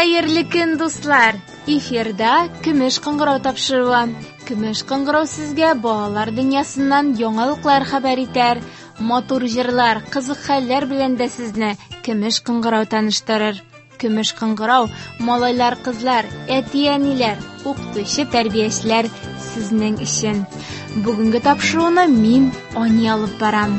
Хәерле көн, дуслар! Эфирда көмеш кыңгырау тапшыруы. Көмеш кыңгырау сезгә балалар дөньясыннан яңалыклар хәбәр итәр. Матур җырлар, кызык хәлләр белән дә сезне көмеш кыңгырау таныштырыр. Көмеш кыңгырау малайлар, кызлар, әти-әниләр, укытучы, тәрбиячеләр сезнең өчен. Бүгенге тапшыруны мин Ани алып барам.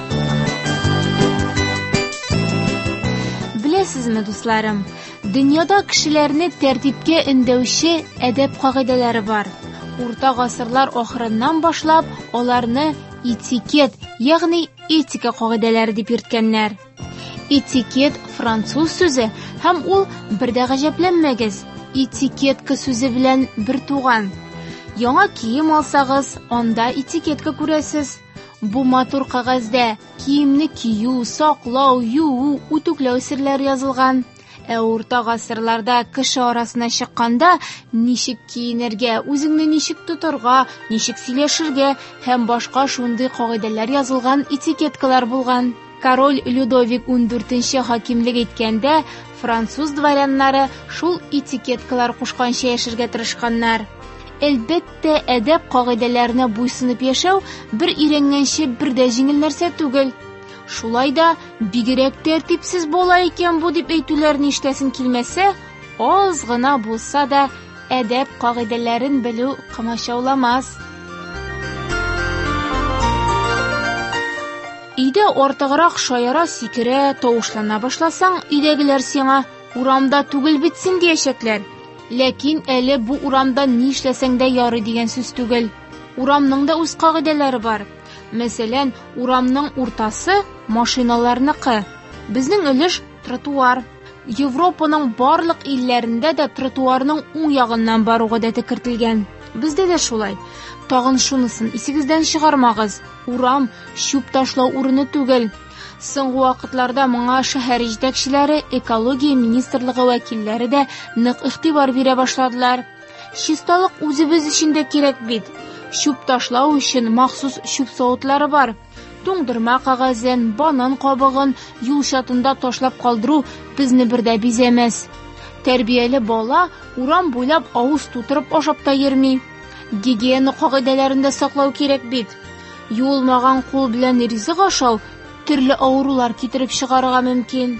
Беләсезме, дусларым, дөньяда кешеләрне тәртипкә өндәүче әдәп кагыйдәләре бар. Урта гасырлар ахырыннан башлап аларны этикет, ягъни этика кагыйдәләре дип йөрткәннәр. Этикет француз сүзе һәм ул бер дә гаҗәпләнмәгез. Этикетка сүзе белән бер туган. Яңа кием алсагыз, анда этикетка күрәсез. Бу матур кагазда киемне кию, саклау, юу, үтүкләү серләре язылган. Урта гасырларда кеше арасына чыкканда ничек киенергә, үзеңне ничек тотарга, ничек сөйләшергә һәм башка шундый кагыйдәләр язылган этикеткалар булган. Король Людовик 14-нче хакимлек иткәндә француз дворяннары шул этикеткалар кушканча яшәргә тырышканнар. Әлбәттә, әдәп кагыйдәләренә буйсынып яшәү бер өйрәнгәнче бер дә җиңел нәрсә түгел. Шулай да бигрәк тәртипсез бала икән бу дип әйтүләрне ишетәсең килмәсә, аз гына булса да әдәп кагыйдәләрен белү комачауламас. Өйдә артыграк шаяра, сикерә, тавышлана башласаң, өйдәгеләр сиңа урамда түгел бит син диячәкләр. Ләкин әле бу урамда ни эшләсәң дә ярый дигән сүз түгел. Урамның да үз кагыйдәләре бар. Мәсәлән, урамның уртасы машиналарныкы. Безнең өлеш тротуар. Европаның барлык илләрендә дә тротуарның уң ягыннан бару гадәте кертелгән. Бездә дә шулай. Тагын шунысын исегездән чыгармагыз. Урам чүп ташлау урыны түгел. Соңгы вакытларда моңа шәһәр җитәкчеләре, экология министрлыгы вәкилләре дә нык игътибар бирә башладылар. Чисталык үзебез өчен дә кирәк бит. Чүп ташлау өчен махсус чүп савытлары бар. Туңдырма кагазын, банан кабыгын юл чатында ташлап калдыру безне бердә бизәмәс. Тәрбияле бала урам буйлап авыз тутырып ашап та йөрми. Гигиена кагыйдәләрен дә саклау кирәк бит. Юылмаган кул белән ризык ашау төрле авырулар китереп чыгарырга мөмкин.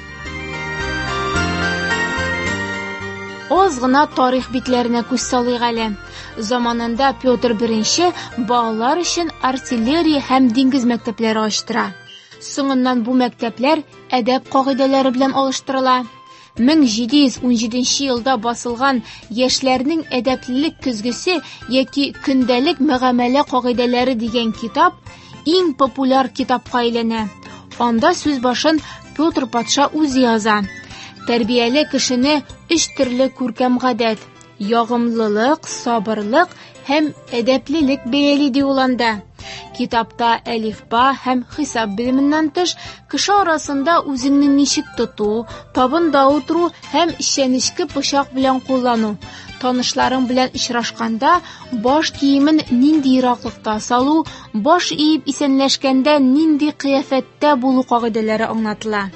Аз гына тарих битләренә күз салыйк әле. Заманында Петр I балалар өчен артиллерия һәм диңгез мәктәпләре ачтыра. Соңыннан бу мәктәпләр әдәп кагыйдәләре белән алыштырыла. 1717 елда басылган Яшьләрнең әдәплелек көзгесе яки көндәлек мөгамәлә кагыйдәләре дигән китап иң популяр китапка әйләнә. Анда сүз башын Петр патша үзе яза. Тәрбияле кешене 3 төрле күркәм гадәт: ягымлылык, сабырлык һәм әдәплелек бәяли ди ул анда. Китапта әлифба һәм хисап белеменнән тыш кеше арасында үзеңне ничек тоту, табында утыру һәм чәнечке пычак белән куллану, танышларың белән очрашканда баш киемен нинди ераклыкта салу, баш иеп исәнләшкәндә нинди кыяфәттә булу кагыйдәләре аңлатыла.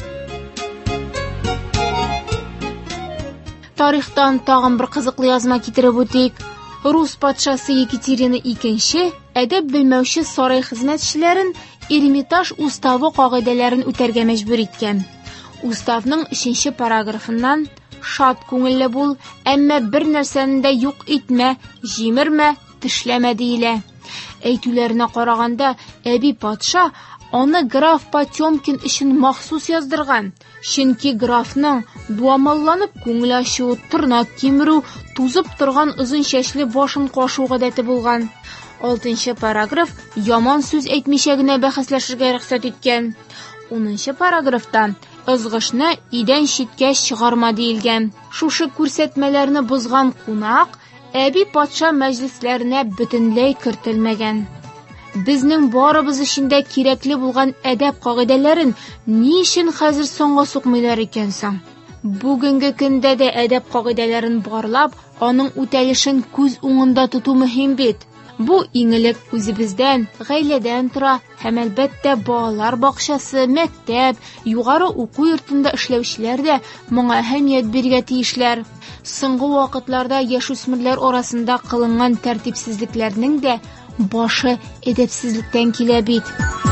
Тарихтан тагын бер кызыклы язма китереп үтик. Рус патшасы Екатерина II әдәп белмәүче сарай хезмәтчеләрен Эрмитаж уставы кагыйдәләрен үтәргә мәҗбүр иткән. Уставның 3-нче параграфыннан шат күңелле бул, әмма бер нәрсәне дә юк итмә, җимермә, тешләмә диелә. Әйтүләренә караганда, әби патша аны граф Потёмкин өчен махсус яздырган. Чөнки графның дуамалланып күңел ачу, тырнак кимерү, тузып торган озын чәчле башын кашу гадәте булган. 6-нчы параграф яман сүз әйтмичә генә бәхәсләшергә рөхсәт иткән. 10-нчы параграфта ызгышны идән читкә чыгарма диелгән. Шушы күрсәтмәләрне бозган кунак әби патша мәҗлесләренә бөтенләй кертелмәгән. Безнең барыбыз өчен дә кирәкле булган әдәп кагыйдәләрен ни өчен хәзер соңга сукмыйлар икән соң? Бүгенге көндә дә әдәп кагыйдәләрен барлап, аның үтәлешен күз уңында тоту мөһим бит. Бу иңелек үзебездән, гаиләдән тора, һәм әлбәттә балалар бакчасы, мәктәп, югары уку йортында эшләүчеләр дә моңа әһәмият бирергә тиешләр. Соңгы вакытларда яшүсмерләр арасында кылынган тәртипсезлекләрнең дә башы әдәпсезлектән килә бит.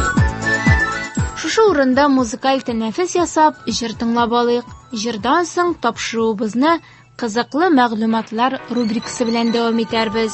Шушы урында музыкаль тәнәфес ясап, җыр тыңлап алыйк. Җырдан соң тапшыруыбызны кызыклы мәгълүматлар рубрикасы белән дәвам итәрбез.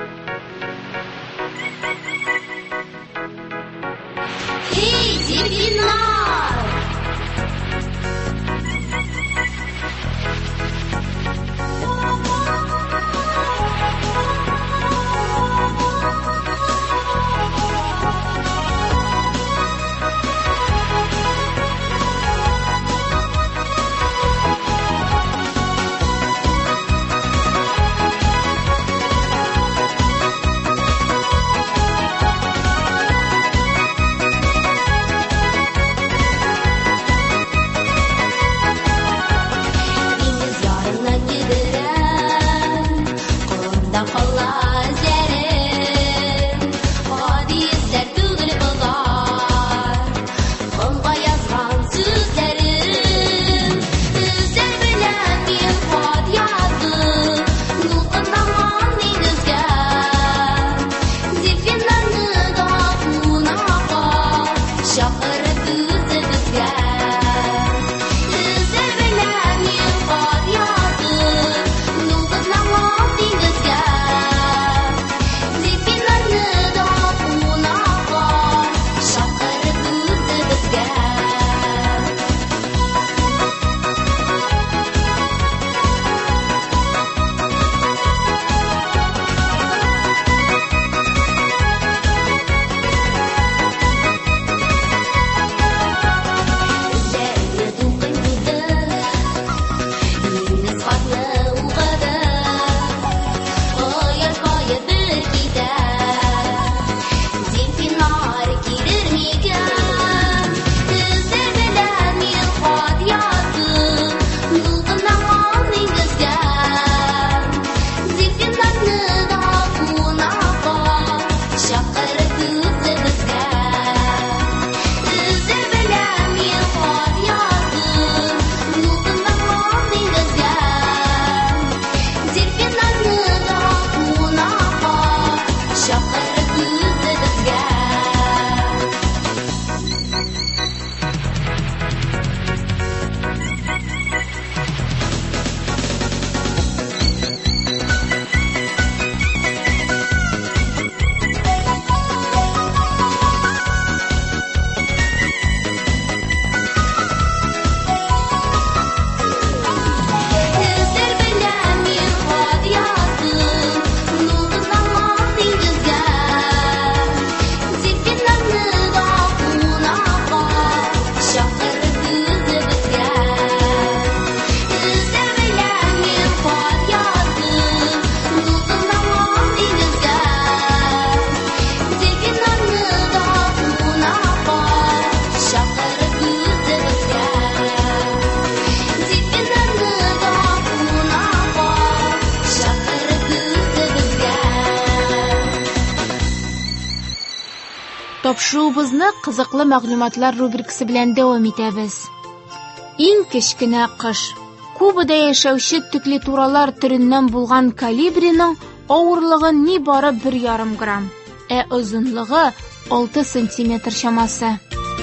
Тапшыруыбызны кызыклы мәгълүматлар рубрикасы белән дәвам итәбез. Иң кечкенә кош. Кубада яшәүче төкле-туралар төреннән булган колибриның авырлыгы нибары 1,5 грамм, озынлыгы 6 сантиметр чамасы.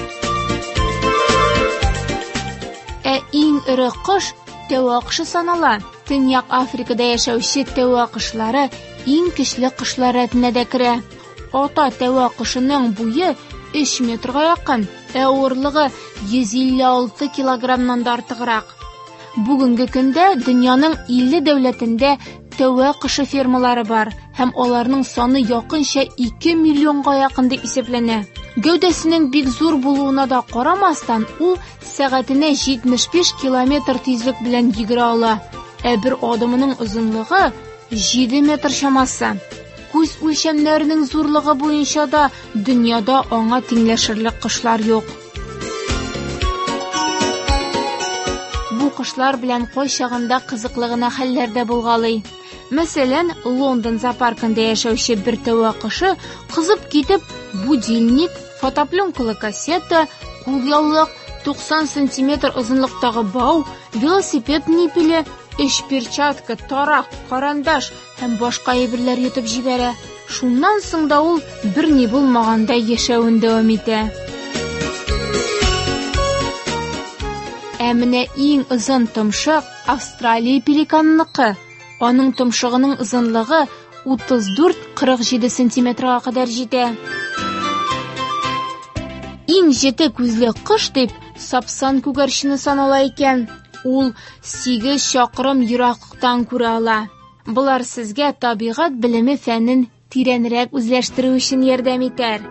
Иң ире кош тәвә кошы санала. Төньяк Африкада яшәүче тәвә кошлары иң көчле кошлар рәтенә дә керә. Ата тәвә кошының буе 3 метрга якын, авырлыгы 156 килограммнан да артыграк. Бүгенге көндә дөньяның 50 дәүләтендә тәвә кошы фермалары бар, һәм аларның саны якынча 2 миллионга якын дип исәпләнә. Гәүдәсенең бик зур булуына да карамастан, ул сәгатенә 75 километр тизлек белән йөгерә ала. Бер адымының озынлыгы 7 метр чамасы. Күз үлчәмнәренең зурлыгы буенча да дөньяда аңа тиңләшерлек кошлар юк. Бу кошлар белән кайчагында кызыклы гына хәлләрдә булгалый. Мәсәлән, Лондон зоопаркында яшәүче бер тәвә кеше кызып китеп, будильник, фотопленкалы кассета, кулъяулык, 90 сантиметр озынлыктагы бау, велосипед нипеле, эш перчатка, тарак, карандаш һәм башка әйберләр йотып җибәрә. Шуннан соң да ул берни булмагандай яшәвен дәвам итә. Ә менә иң озын томшык Австралия пеликанныкы. Аның томшыгының озынлыгы 34-47 сантиметрга кадәр җитә. Иң җете күзле кош дип сапсан күгәрчене санала икән. Ул 8 чакрым ераклыктан күрә ала. Булар сезгә табигать белеме фәнен тирәнрәк үзләштерү өчен ярдәм итәр.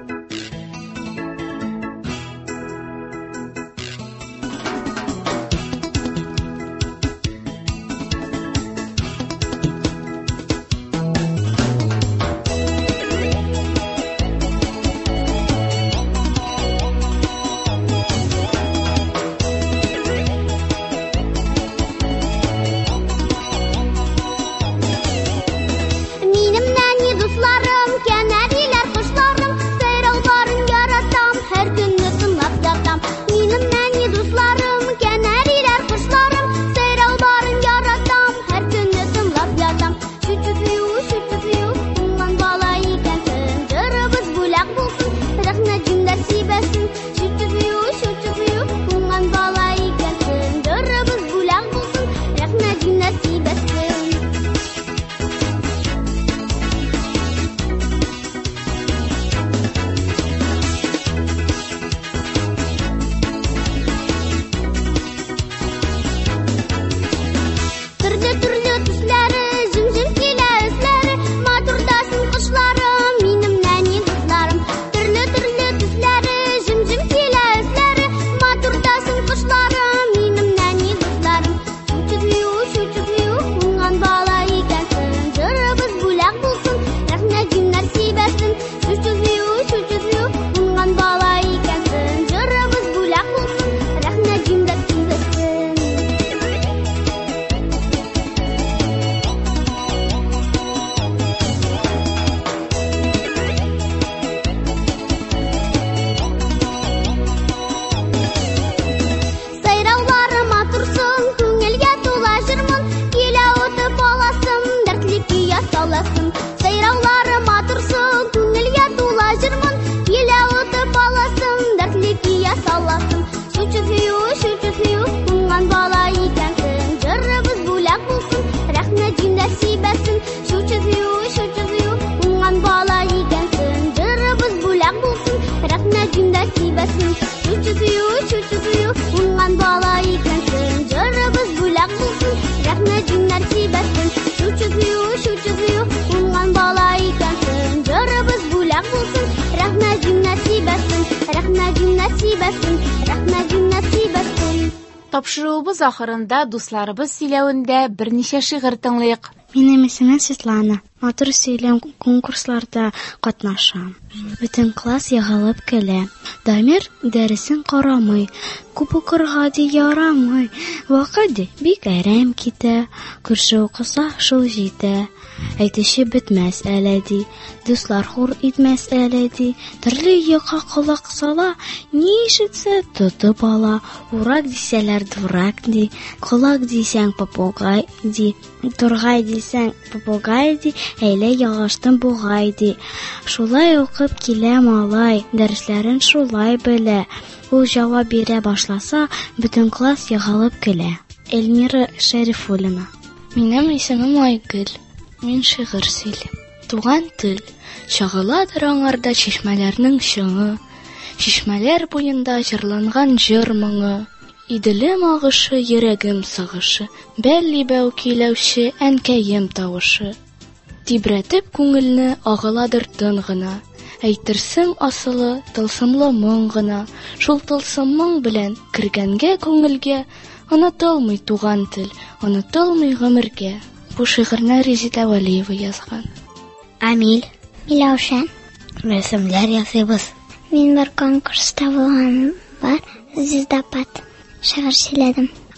Тапшыруыбыз ахырында дусларыбыз сөйләвендә берничә шигырь тыңлыйк. Минем исемем Светлана. Матур сөйләм конкурсларда катнашам. Бөтен класс ягылып көлә. Дамир дәресен карамый. Күп укырга ди ярамый. Вакыт ди бик әрәм китә. Күрше укыса шул җитә. Әйтүче бетмәс әле ди. Дуслар хур итмәс әле ди. Төрле йокка колак сала. Ни ишетсә тотып ала. Урак дисәләр дурак ди. Колак дисәң попугай ди. Тургай дисәң попугай ди. Әйлә ягаштан бугай ди. Шулай укып килә малай. Дәресләрен шулай белә. Ул җавап бирә башласа, бөтен класс ягылып көлә. Эльмира Шәрифуллина. Минем исемем Айгөл. Мин шигырь сөйлим. Туган тел. Чагыладыр аңарда чишмәләрнең шыңы. Чишмәләр буенда җырланган җыр моңы. Иделем агышы, йөрәгем сагышы. Бәллибәү көйләүче әнкәем тавышы. Тибрәтеп күңелне агыладыр тын гына. Әйтерсең асылы тылсымлы моң гына. Шул тылсым моң белән кергәнгә күңелгә онытылмый туган тел, онытылмый гомергә. Бу шигырьне Резеда Вәлиева язган. Амил. Миләүшә. Рәсемләр ясыйбыз. Мин бер конкурста булган бар, звездопад. Шигырь сөйләдем.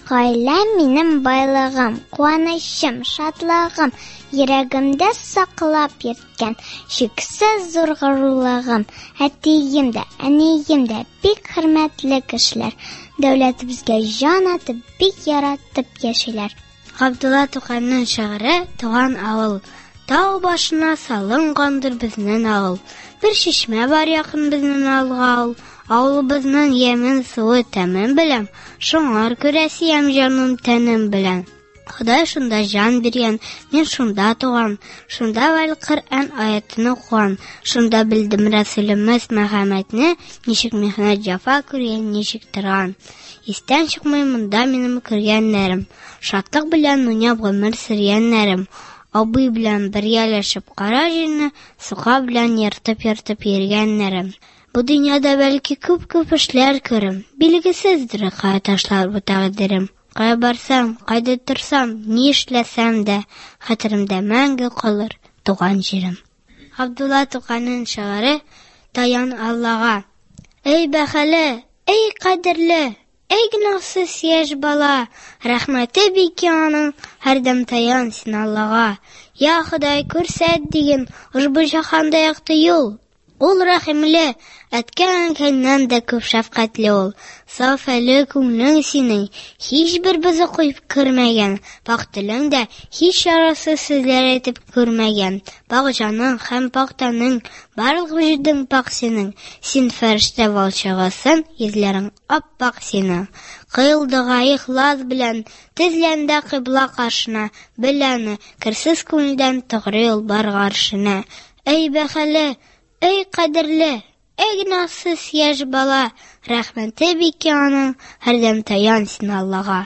Гаиләм минем байлыгым, куанычым, шатлыгым, йөрәгемдә саклап йөрткән чиксез зур горурлыгым. Әтием дә, әнием дә бик хөрмәтле кешеләр. Дәүләтебезгә җан атып, бик яратып яшиләр. Габдулла Тукайның шигыре «Туган авыл». Тау башына салынгандыр безнең авыл. Бер чишмә бар якын безнең авылга. Авылыбызның ямен суы тәмен беләм, шуңар күрә сөям җаным тәнем белән. Ходай шунда җан биргән, мин шунда туган, шунда Вәл-Коръән аятын укыган, шунда белдем Рәсүлебез Мөхәммәдне, ничек михнәт җәфа күргән, ничек торган. Истән чыкмый монда минем күргәннәрем, шатлык белән уйнап гомер сөргәннәрем. Абый белән бергәләшеп кара җирне, сука белән йыртып йөргәннәрем. Бу дөньяда бәлки күп эшләр күрем, билгесездер кая ташлар бу тәкъдирем. Кая барсам, кайда торсам, ни эшләсәм дә, хәтеремдә мәңге калыр туган җирем. Габдулла Тукайның шигыре «Таян Аллага». Эй бәхәле, эй кадерле, эй гөнаһсыз яшь бала, рәхмәте бик аның, һәрдәм таян син Аллага. Я Ходай, күрсәт диген, ушбу җаһанда якты юл. Ул рәхимле, әткән-әнкәйнән дә күп шәфкатьле ул. Саф әле күңлең синең, һичбер безне куйып күрмәгән. Пак телең дә һич ярасыз сүзләр әйтеп күрмәгән. Пак җаның һәм пак тәнең, барлык вөҗудың пак синең. Син фәрештә балчыгысың, йөзләрең ап-пак синең. Кыйлдыга ихлас белән, тезләндә кыйбла каршына, беләне, керсез күңелдән тугры юл бар гаршына. Эй бәхәле, эй кадерле, эй гөнаһсыз яшь бала, рәхмәте бик аның, һәрдәм таян син Аллага.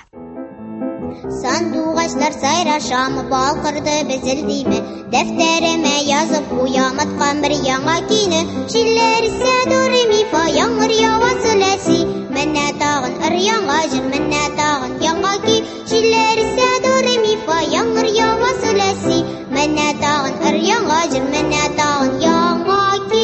Сандугачлар сайрашамы, балкырды безелдиме, дәфтәремә язып куяматкан бер яңа көйне. Җилләр исә дуры мифа, яңгыр ява сөләси, менә тагын ыр-яңа җыр, менә тагын яңа көй. Җилләр исә дуры мифа, яңгыр ява сөләси, менә тагын ыр-яңа җыр, менә тагын яңа көй.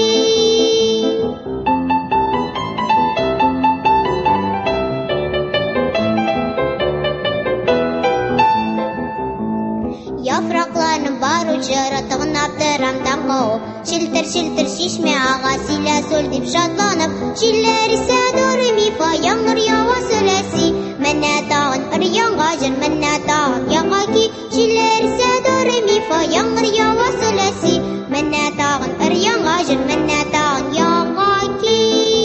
Яфракларның баручы ратыгынап тырамдан кауып, Челтер-челтер чишмә ага силә сүл дип шатланып. Җилләр исә дуры мифа, яңгыр ява сөләси, менә тагын ыр-яңа җыр, менә тагын яңа көй. Җилләр исә дуры мифа, яңгыр ява сөләси, менә тагын ыр-яңа җыр, менә тагын яңа көй.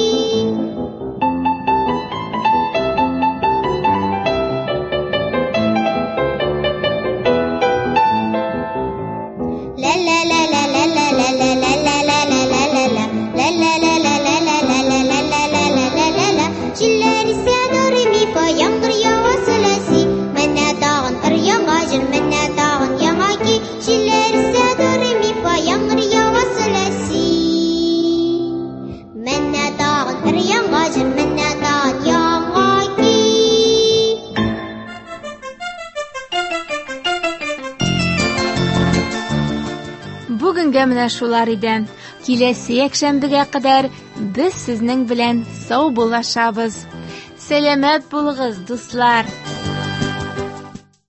Бүгенгә менә шулар иде. Киләсе якшәмбегә кадәр без сезнең белән сау булашабыз. Сәламәт булыгыз, дуслар.